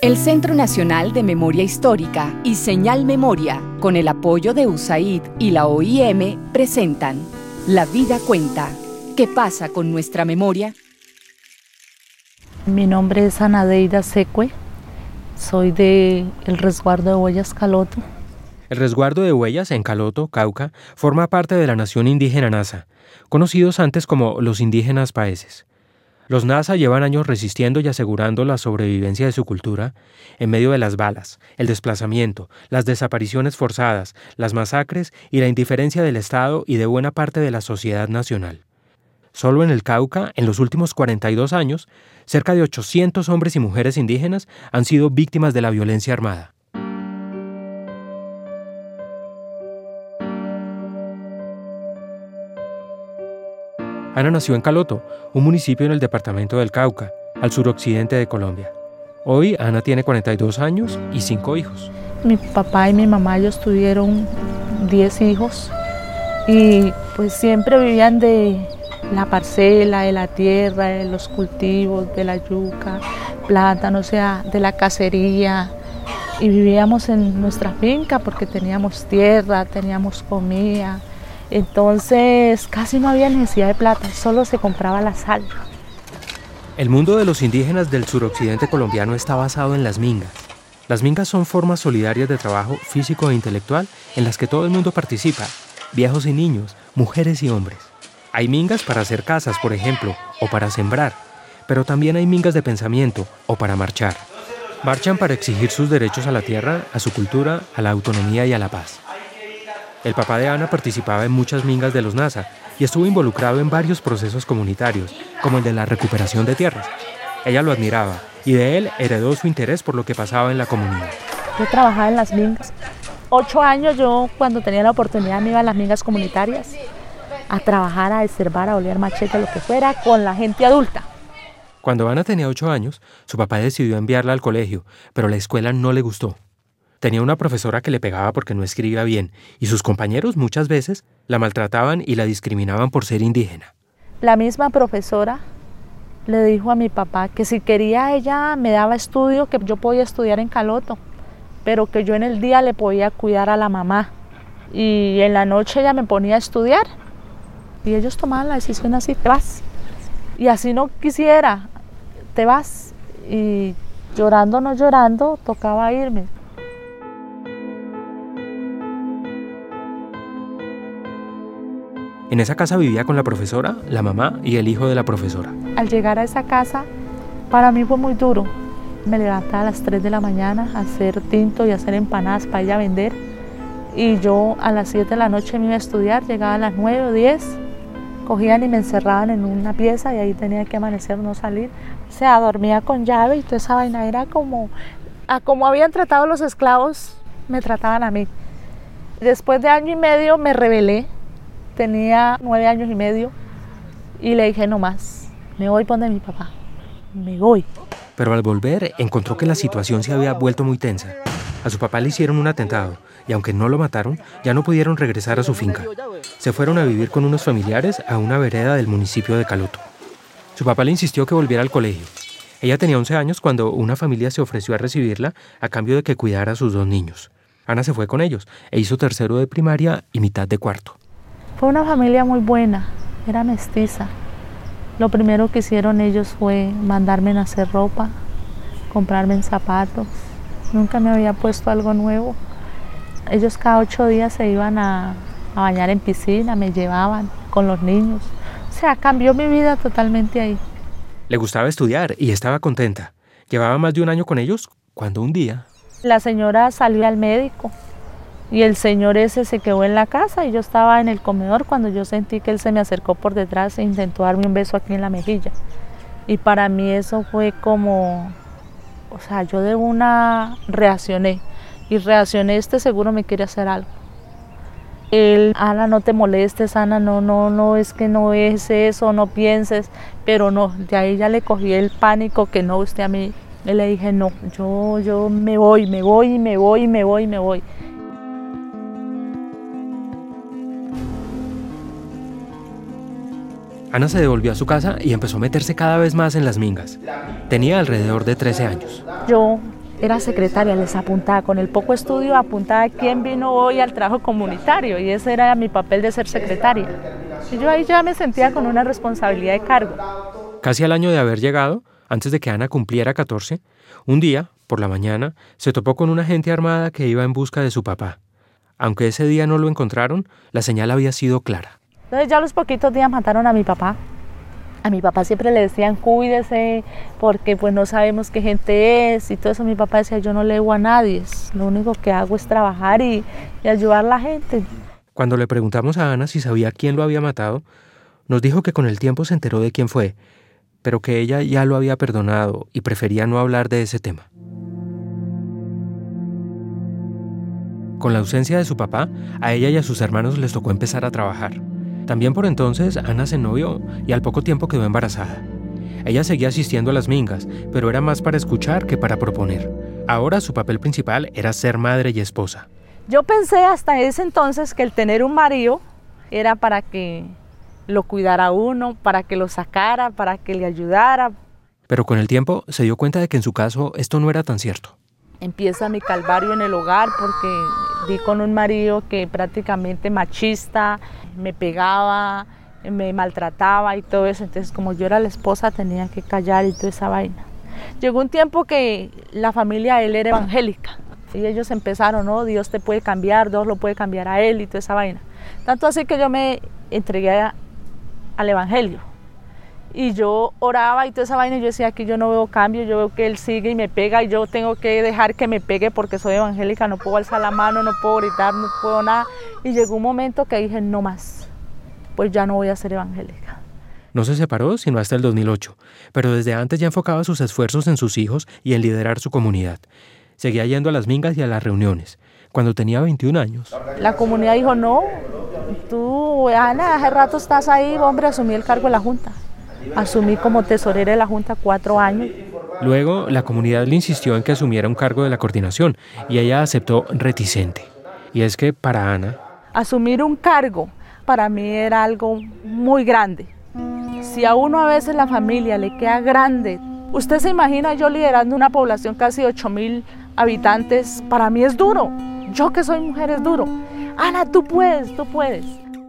El Centro Nacional de Memoria Histórica y Señal Memoria, con el apoyo de USAID y la OIM, presentan La Vida Cuenta. ¿Qué pasa con nuestra memoria? Mi nombre es Anadeida Secue, soy del resguardo de Huellas Caloto. El resguardo de Huellas en Caloto, Cauca, forma parte de la nación indígena Nasa, conocidos antes como los indígenas paeses. Los Nasa llevan años resistiendo y asegurando la sobrevivencia de su cultura en medio de las balas, el desplazamiento, las desapariciones forzadas, las masacres y la indiferencia del Estado y de buena parte de la sociedad nacional. Solo en el Cauca, en los últimos 42 años, cerca de 800 hombres y mujeres indígenas han sido víctimas de la violencia armada. Ana nació en Caloto, un municipio en el departamento del Cauca, al suroccidente de Colombia. Hoy Ana tiene 42 años y 5 hijos. Mi papá y mi mamá, ellos tuvieron 10 hijos y pues siempre vivían de la parcela, de la tierra, de los cultivos, de la yuca, plátano, o sea, de la cacería. Y vivíamos en nuestra finca porque teníamos tierra, teníamos comida. Entonces casi no había necesidad de plata, solo se compraba la sal. El mundo de los indígenas del suroccidente colombiano está basado en las mingas. Las mingas son formas solidarias de trabajo físico e intelectual en las que todo el mundo participa, viejos y niños, mujeres y hombres. Hay mingas para hacer casas, por ejemplo, o para sembrar, pero también hay mingas de pensamiento o para marchar. Marchan para exigir sus derechos a la tierra, a su cultura, a la autonomía y a la paz. El papá de Ana participaba en muchas mingas de los Nasa y estuvo involucrado en varios procesos comunitarios, como el de la recuperación de tierras. Ella lo admiraba y de él heredó su interés por lo que pasaba en la comunidad. Yo trabajaba en las mingas. 8 años yo, cuando tenía la oportunidad, me iba a las mingas comunitarias a trabajar, a desherbar, a oler machete, lo que fuera, con la gente adulta. Cuando Ana tenía 8 años, su papá decidió enviarla al colegio, pero la escuela no le gustó. Tenía una profesora que le pegaba porque no escribía bien y sus compañeros muchas veces la maltrataban y la discriminaban por ser indígena. La misma profesora le dijo a mi papá que si quería ella me daba estudio, que yo podía estudiar en Caloto, pero que yo en el día le podía cuidar a la mamá y en la noche ella me ponía a estudiar y ellos tomaban la decisión así, te vas. Y así no quisiera, te vas. Y llorando no llorando, tocaba irme. En esa casa vivía con la profesora, la mamá y el hijo de la profesora. Al llegar a esa casa, para mí fue muy duro. Me levantaba a las 3 de la mañana a hacer tinto y a hacer empanadas para ella vender. Y yo a las 7 de la noche me iba a estudiar, llegaba a las 9 o 10, cogían y me encerraban en una pieza y ahí tenía que amanecer, no salir. O sea, dormía con llave y toda esa vaina era como habían tratado los esclavos, me trataban a mí. Después de 1 año y medio me rebelé. Tenía 9 años y medio y le dije no más, me voy por donde mi papá, me voy. Pero al volver encontró que la situación se había vuelto muy tensa. A su papá le hicieron un atentado y aunque no lo mataron, ya no pudieron regresar a su finca. Se fueron a vivir con unos familiares a una vereda del municipio de Caloto. Su papá le insistió que volviera al colegio. Ella tenía 11 años cuando una familia se ofreció a recibirla a cambio de que cuidara a sus 2 niños. Ana se fue con ellos e hizo tercero de primaria y mitad de cuarto. Fue una familia muy buena, era mestiza. Lo primero que hicieron ellos fue mandarme a hacer ropa, comprarme zapatos. Nunca me había puesto algo nuevo. Ellos cada 8 días se iban a bañar en piscina, me llevaban con los niños. O sea, cambió mi vida totalmente ahí. Le gustaba estudiar y estaba contenta. Llevaba más de 1 año con ellos cuando un día... La señora salió al médico. Y el señor ese se quedó en la casa y yo estaba en el comedor cuando yo sentí que él se me acercó por detrás e intentó darme un beso aquí en la mejilla. Y para mí eso fue como, o sea, yo de una reaccioné. Y reaccioné, seguro me quiere hacer algo. Él, Ana, no te molestes, Ana, no, es que no es eso, no pienses. Pero no, de ahí ya le cogí el pánico que no, usted a mí. Y le dije, no, yo me voy. Ana se devolvió a su casa y empezó a meterse cada vez más en las mingas. Tenía alrededor de 13 años. Yo era secretaria, les apuntaba, con el poco estudio apuntaba quién vino hoy al trabajo comunitario y ese era mi papel de ser secretaria. Y yo ahí ya me sentía con una responsabilidad de cargo. Casi al año de haber llegado, antes de que Ana cumpliera 14, un día, por la mañana, se topó con una gente armada que iba en busca de su papá. Aunque ese día no lo encontraron, la señal había sido clara. Entonces ya a los poquitos días mataron a mi papá. A mi papá siempre le decían cuídese porque pues no sabemos qué gente es y todo eso. Mi papá decía yo no leo a nadie, lo único que hago es trabajar y ayudar a la gente. Cuando le preguntamos a Ana si sabía quién lo había matado, nos dijo que con el tiempo se enteró de quién fue, pero que ella ya lo había perdonado y prefería no hablar de ese tema. Con la ausencia de su papá, a ella y a sus hermanos les tocó empezar a trabajar. También por entonces Ana se novió y al poco tiempo quedó embarazada. Ella seguía asistiendo a las mingas, pero era más para escuchar que para proponer. Ahora su papel principal era ser madre y esposa. Yo pensé hasta ese entonces que el tener un marido era para que lo cuidara uno, para que lo sacara, para que le ayudara. Pero con el tiempo se dio cuenta de que en su caso esto no era tan cierto. Empieza mi calvario en el hogar porque di con un marido que prácticamente machista, me pegaba, me maltrataba y todo eso. Entonces como yo era la esposa tenía que callar y toda esa vaina. Llegó un tiempo que la familia de él era evangélica y ellos empezaron, no, Dios te puede cambiar, Dios lo puede cambiar a él y toda esa vaina. Tanto así que yo me entregué al evangelio. Y yo oraba y toda esa vaina y yo decía, aquí yo no veo cambio, yo veo que él sigue y me pega y yo tengo que dejar que me pegue porque soy evangélica, no puedo alzar la mano, no puedo gritar, no puedo nada. Y llegó un momento que dije, no más, pues ya no voy a ser evangélica. No se separó sino hasta el 2008, pero desde antes ya enfocaba sus esfuerzos en sus hijos y en liderar su comunidad. Seguía yendo a las mingas y a las reuniones. Cuando tenía 21 años. La comunidad dijo, no, tú, Ana, hace rato estás ahí, hombre, asumí el cargo de la Junta. Asumí como tesorera de la Junta 4 años. Luego, la comunidad le insistió en que asumiera un cargo de la coordinación y ella aceptó reticente. Y es que para Ana... asumir un cargo para mí era algo muy grande. Si a uno a veces la familia le queda grande, usted se imagina yo liderando una población casi 8.000 habitantes, para mí es duro. Yo que soy mujer es duro. Ana, tú puedes, tú puedes.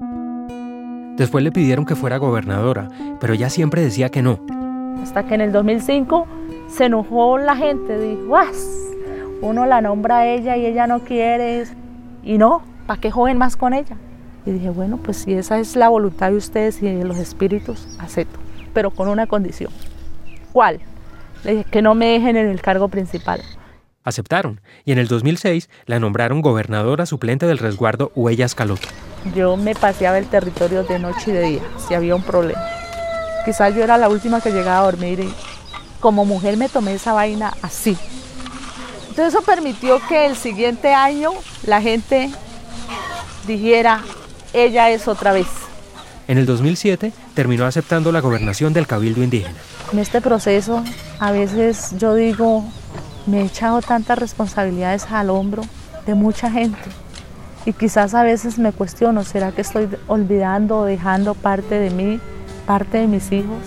Después le pidieron que fuera gobernadora, pero ella siempre decía que no. Hasta que en el 2005 se enojó la gente, dijo, uno la nombra a ella y ella no quiere, y no, ¿para qué joden más con ella? Y dije, bueno, pues si esa es la voluntad de ustedes y de los espíritus, acepto, pero con una condición. ¿Cuál? Le dije, que no me dejen en el cargo principal. Aceptaron, y en el 2006 la nombraron gobernadora suplente del resguardo Huellas Caloto. Yo me paseaba el territorio de noche y de día, si había un problema. Quizás yo era la última que llegaba a dormir y como mujer me tomé esa vaina así. Entonces eso permitió que el siguiente año la gente dijera, ella es otra vez. En el 2007 terminó aceptando la gobernación del Cabildo Indígena. En este proceso a veces yo digo, me he echado tantas responsabilidades al hombro de mucha gente. Y quizás a veces me cuestiono, ¿será que estoy olvidando o dejando parte de mí, parte de mis hijos?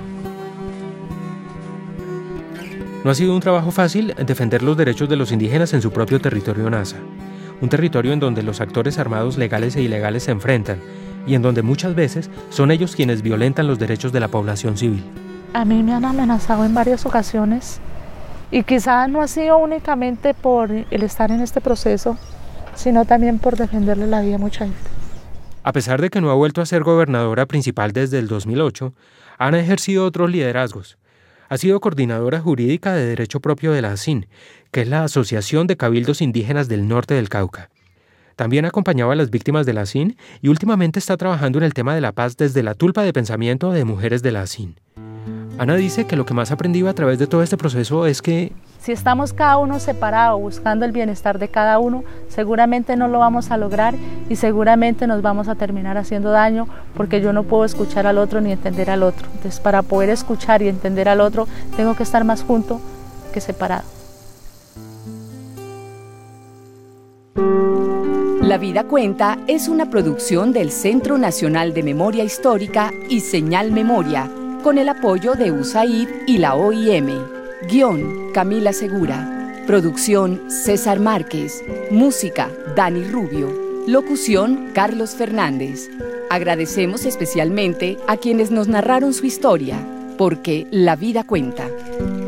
No ha sido un trabajo fácil defender los derechos de los indígenas en su propio territorio Nasa. Un territorio en donde los actores armados legales e ilegales se enfrentan y en donde muchas veces son ellos quienes violentan los derechos de la población civil. A mí me han amenazado en varias ocasiones y quizás no ha sido únicamente por el estar en este proceso, sino también por defenderle la vida a mucha gente. A pesar de que no ha vuelto a ser gobernadora principal desde el 2008, Ana ha ejercido otros liderazgos. Ha sido coordinadora jurídica de Derecho Propio de la ASIN, que es la Asociación de Cabildos Indígenas del Norte del Cauca. También acompañaba a las víctimas de la ASIN y últimamente está trabajando en el tema de la paz desde la tulpa de pensamiento de mujeres de la ASIN. Ana dice que lo que más ha aprendido a través de todo este proceso es que si estamos cada uno separado buscando el bienestar de cada uno, seguramente no lo vamos a lograr y seguramente nos vamos a terminar haciendo daño porque yo no puedo escuchar al otro ni entender al otro. Entonces, para poder escuchar y entender al otro, tengo que estar más junto que separado. La Vida Cuenta es una producción del Centro Nacional de Memoria Histórica y Señal Memoria, con el apoyo de USAID y la OIM. Guión, Camila Segura. Producción César Márquez. Música Dani Rubio. Locución Carlos Fernández. Agradecemos especialmente a quienes nos narraron su historia, porque la vida cuenta.